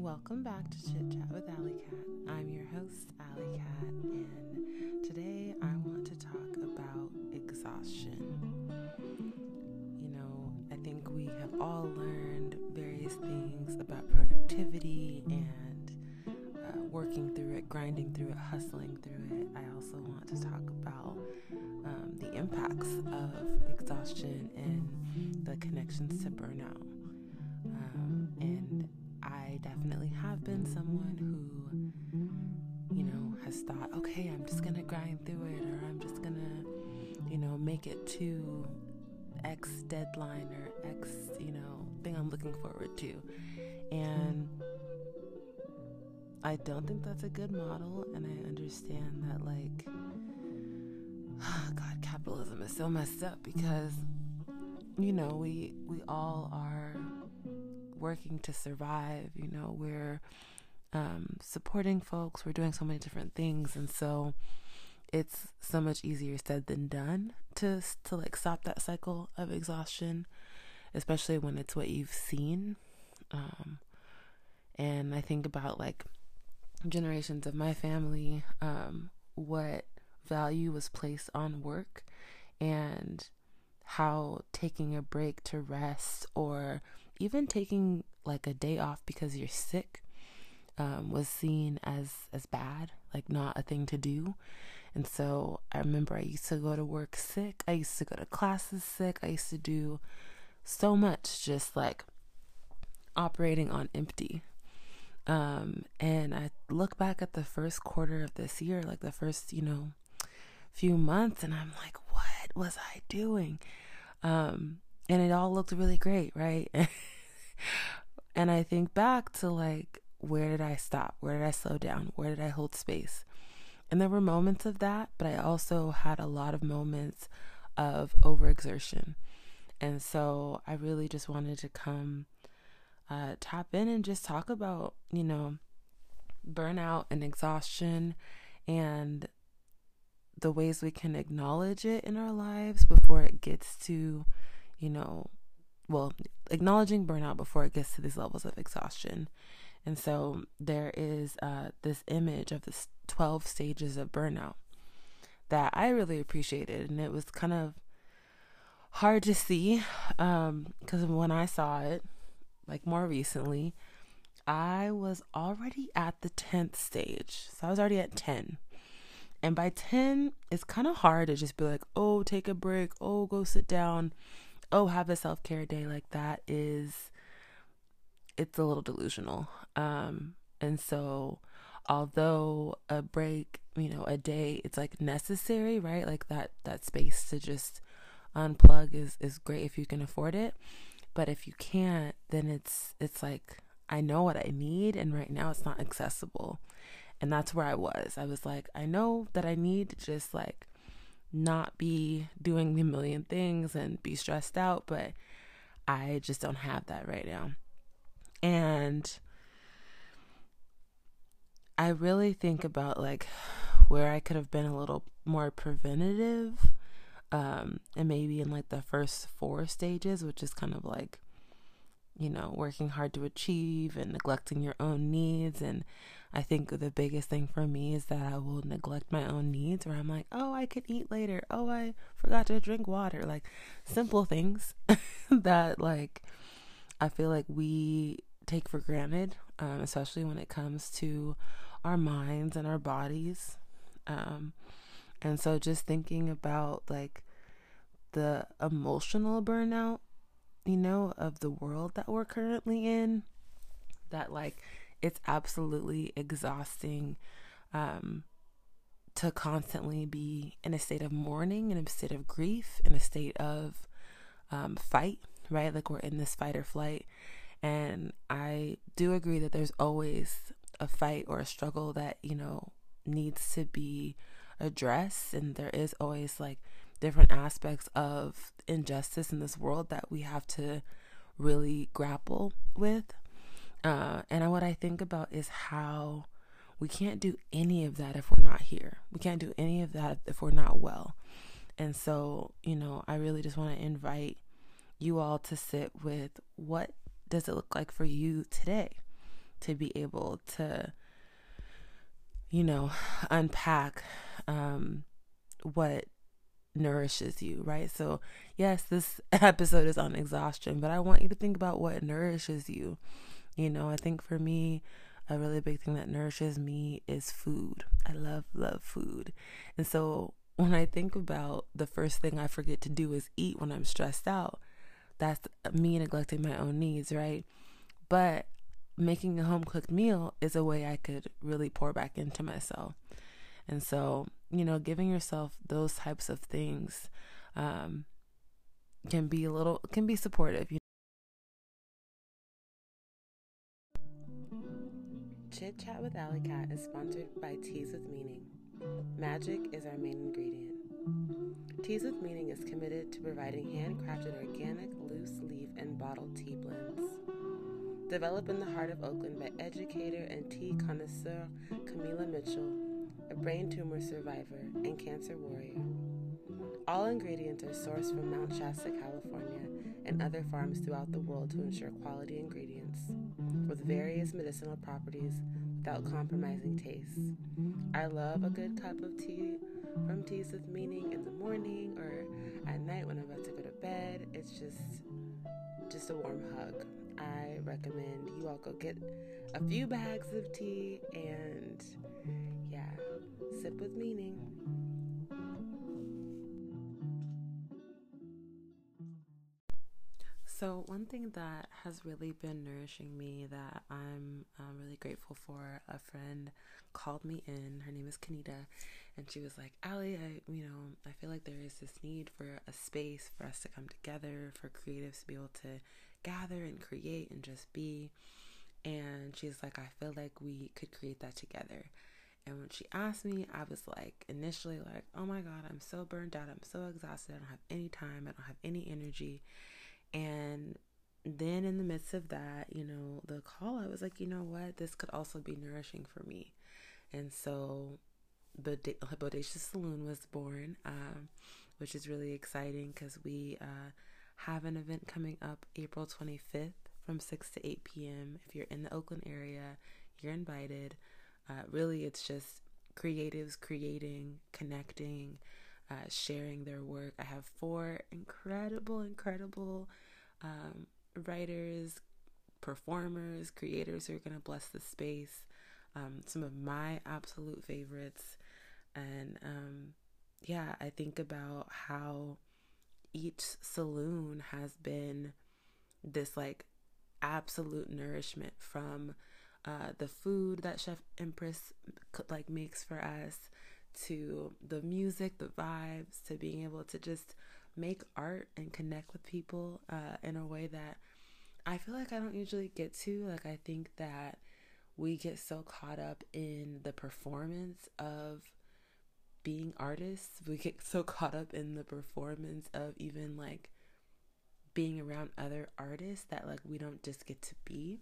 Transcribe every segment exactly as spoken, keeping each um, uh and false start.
Welcome back to Chit Chat with Alley Cat. I'm your host, Alley Cat, and today I want to talk about exhaustion. You know, I think we have all learned various things about productivity and uh, working through it, grinding through it, hustling through it. I also want to talk about um, the impacts of exhaustion and the connections to burnout. Um, and I definitely have been someone who, you know, has thought, okay, I'm just going to grind through it, or I'm just going to, you know, make it to X deadline or X, you know, thing I'm looking forward to. And I don't think that's a good model. And I understand that, like, oh God, capitalism is so messed up because, you know, we, we all are working to survive. You know, we're um, supporting folks, we're doing so many different things, and so it's so much easier said than done to to like stop that cycle of exhaustion, especially when it's what you've seen. Um, and I think about like generations of my family, um, what value was placed on work, and how taking a break to rest or even taking like a day off because you're sick um, was seen as, as bad, like not a thing to do. And so I remember I used to go to work sick. I used to go to classes sick. I used to do so much just like operating on empty. Um, and I look back at the first quarter of this year, like the first, you know, few months, and I'm like, what was I doing? Um, and it all looked really great, right? And I think back to like, where did I stop? Where did I slow down? Where did I hold space? And there were moments of that, but I also had a lot of moments of overexertion. And so I really just wanted to come uh, tap in and just talk about, you know, burnout and exhaustion and the ways we can acknowledge it in our lives before it gets to, you know, well, acknowledging burnout before it gets to these levels of exhaustion. And so there is uh, this image of the twelve stages of burnout that I really appreciated. And it was kind of hard to see um, because when I saw it, like more recently, I was already at the tenth stage. So I was already at ten. And by ten, it's kind of hard to just be like, oh, take a break. Oh, go sit down. Oh, have a self-care day. Like that is, it's a little delusional. Um, and so although a break, you know, a day, it's like necessary, right? Like that, that space to just unplug is, is great if you can afford it. But if you can't, then it's, it's like, I know what I need. And right now it's not accessible. And that's where I was. I was like, I know that I need to just like not be doing a million things and be stressed out, but I just don't have that right now. And I really think about like where I could have been a little more preventative, um, and maybe in like the first four stages, which is kind of like, you know, working hard to achieve and neglecting your own needs. And I think the biggest thing for me is that I will neglect my own needs, where I'm like, oh, I could eat later. Oh, I forgot to drink water. Like simple things that like, I feel like we take for granted, um, especially when it comes to our minds and our bodies. Um, and so just thinking about like the emotional burnout, you know, of the world that we're currently in, that like it's absolutely exhausting um, to constantly be in a state of mourning, in a state of grief, in a state of um, fight, right? Like we're in this fight or flight. And I do agree that there's always a fight or a struggle that, you know, needs to be addressed. And there is always like different aspects of injustice in this world that we have to really grapple with. Uh, and what I think about is how we can't do any of that if we're not here. We can't do any of that if we're not well. And so, you know, I really just want to invite you all to sit with, what does it look like for you today? to be able to, you know, unpack um, what nourishes you, right? So yes, this episode is on exhaustion, but I want you to think about what nourishes you. You know, I think for me, a really big thing that nourishes me is food. I love, love food. And so when I think about the first thing I forget to do is eat when I'm stressed out, that's me neglecting my own needs, right? But making a home cooked meal is a way I could really pour back into myself. And so, you know, giving yourself those types of things um, can be a little, can be supportive. You know? Chit Chat with Alley Cat is sponsored by Teas with Meaning. Magic is our main ingredient. Teas with Meaning is committed to providing handcrafted organic, loose leaf, and bottled tea blends. Developed in the heart of Oakland by educator and tea connoisseur Camila Mitchell, a brain tumor survivor and cancer warrior. All ingredients are sourced from Mount Shasta, California, and other farms throughout the world to ensure quality ingredients, with various medicinal properties without compromising taste. I love a good cup of tea from Teas with Meaning in the morning or at night when I'm about to go to bed. It's just, just a warm hug. I recommend you all go get a few bags of tea and, yeah, sip with meaning. So one thing that has really been nourishing me that I'm um, really grateful for, a friend called me in. Her name is Kanita, and she was like, Allie, I, you know, I feel like there is this need for a space for us to come together, for creatives to be able to gather and create and just be. And she's like, I feel like we could create that together. And when she asked me, I was like, initially like, oh my God, I'm so burned out. I'm so exhausted. I don't have any time. I don't have any energy. And then in the midst of that, you know, the call, I was like, you know what, this could also be nourishing for me. And so Bod- Bodacious Saloon was born, um, which is really exciting because we uh, have an event coming up April twenty-fifth from six to eight p.m. If you're in the Oakland area, you're invited. Uh, really, it's just creatives creating, connecting, Uh, sharing their work. I have four incredible, incredible um, writers, performers, creators who are going to bless the space. Um, some of my absolute favorites. And um, yeah, I think about how each saloon has been this like absolute nourishment from uh, the food that Chef Empress like makes for us, to the music, the vibes, to being able to just make art and connect with people uh, in a way that I feel like I don't usually get to. Like, I think that we get so caught up in the performance of being artists. We get so caught up in the performance of even like being around other artists that like we don't just get to be.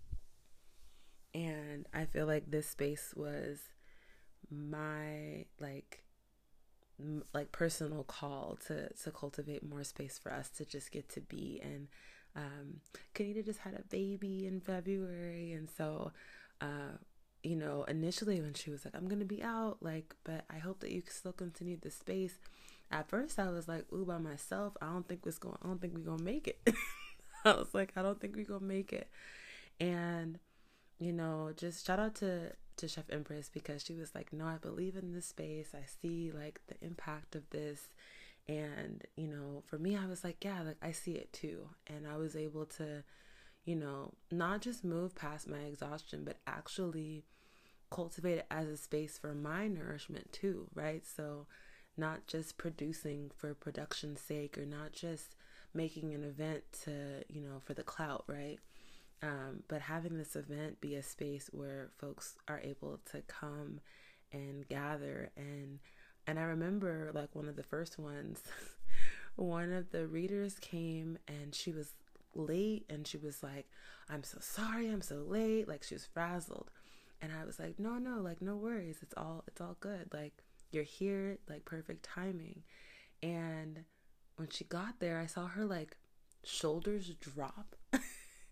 And I feel like this space was my like m- like personal call to to cultivate more space for us to just get to be. And um Kanita just had a baby in February, and so uh you know, initially when she was like, I'm gonna be out, like, but I hope that you can still continue the space. At first I was like, ooh, by myself, I don't think it's going I don't think we're gonna make it. I was like, I don't think we're gonna make it. And you know, just shout out to to Chef Empress, because she was like, no, I believe in this space. I see like the impact of this. And, you know, for me, I was like, yeah, like I see it too. And I was able to, you know, not just move past my exhaustion, but actually cultivate it as a space for my nourishment too, right? So not just producing for production's sake, or not just making an event to, you know, for the clout, right? Um, but having this event be a space where folks are able to come and gather. And and I remember like one of the first ones, one of the readers came and she was late, and she was like, I'm so sorry, I'm so late. Like, she was frazzled. And I was like, no, no, like, no worries. It's all, it's all good. Like, you're here, like, perfect timing. And when she got there, I saw her like shoulders drop.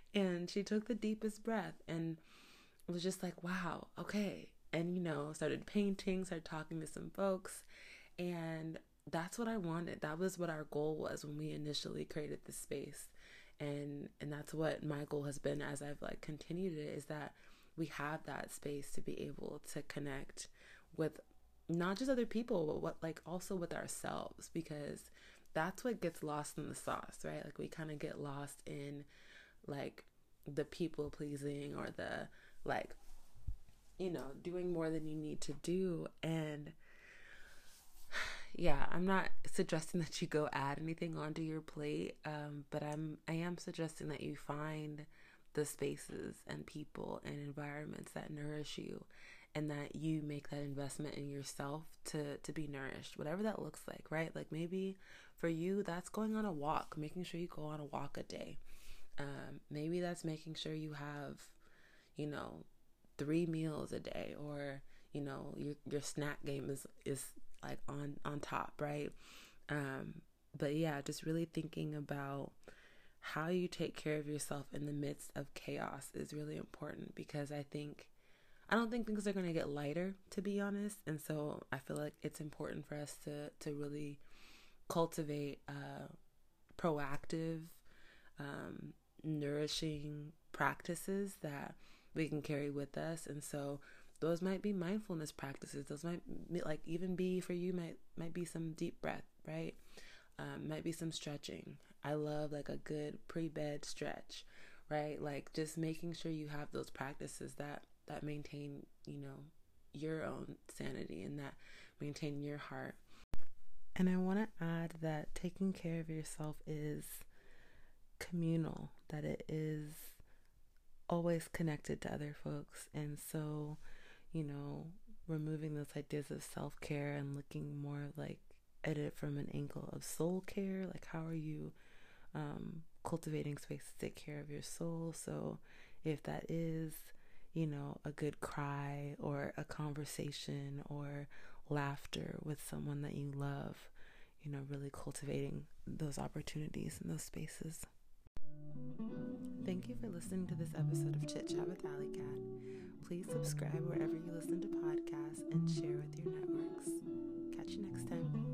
And she took the deepest breath and was just like, wow, okay. And, you know, started painting, started talking to some folks. And that's what I wanted. That was what our goal was when we initially created this space. And and that's what my goal has been as I've like continued it, is that we have that space to be able to connect with not just other people, but what like also with ourselves, because that's what gets lost in the sauce, right? Like we kind of get lost in like the people pleasing or the like, you know, doing more than you need to do. And yeah, I'm not suggesting that you go add anything onto your plate, um, but I'm I am suggesting that you find the spaces and people and environments that nourish you, and that you make that investment in yourself to to be nourished, whatever that looks like, right? Like maybe for you that's going on a walk, making sure you go on a walk a day. Um, maybe that's making sure you have, you know, three meals a day, or you know your your snack game is is like on on top, right? Um, but yeah, just really thinking about how you take care of yourself in the midst of chaos is really important, because I think I don't think things are going to get lighter, to be honest. And so I feel like it's important for us to to really cultivate uh, proactive, um, nourishing practices that we can carry with us. And so those might be mindfulness practices. Those might like even be for you might might be some deep breath, right? Um, might be some stretching. I love like a good pre-bed stretch, right? Like just making sure you have those practices that that maintain, you know, your own sanity and that maintain your heart. And I want to add that taking care of yourself is communal, that it is always connected to other folks. And so, you know, removing those ideas of self-care and looking more like at it from an angle of soul care, like how are you um, cultivating space to take care of your soul? So if that is, you know, a good cry or a conversation or laughter with someone that you love, you know, really cultivating those opportunities in those spaces. Thank you for listening to this episode of Chit Chat with Alley Cat. Please subscribe wherever you listen to podcasts and share with your networks. Catch you next time.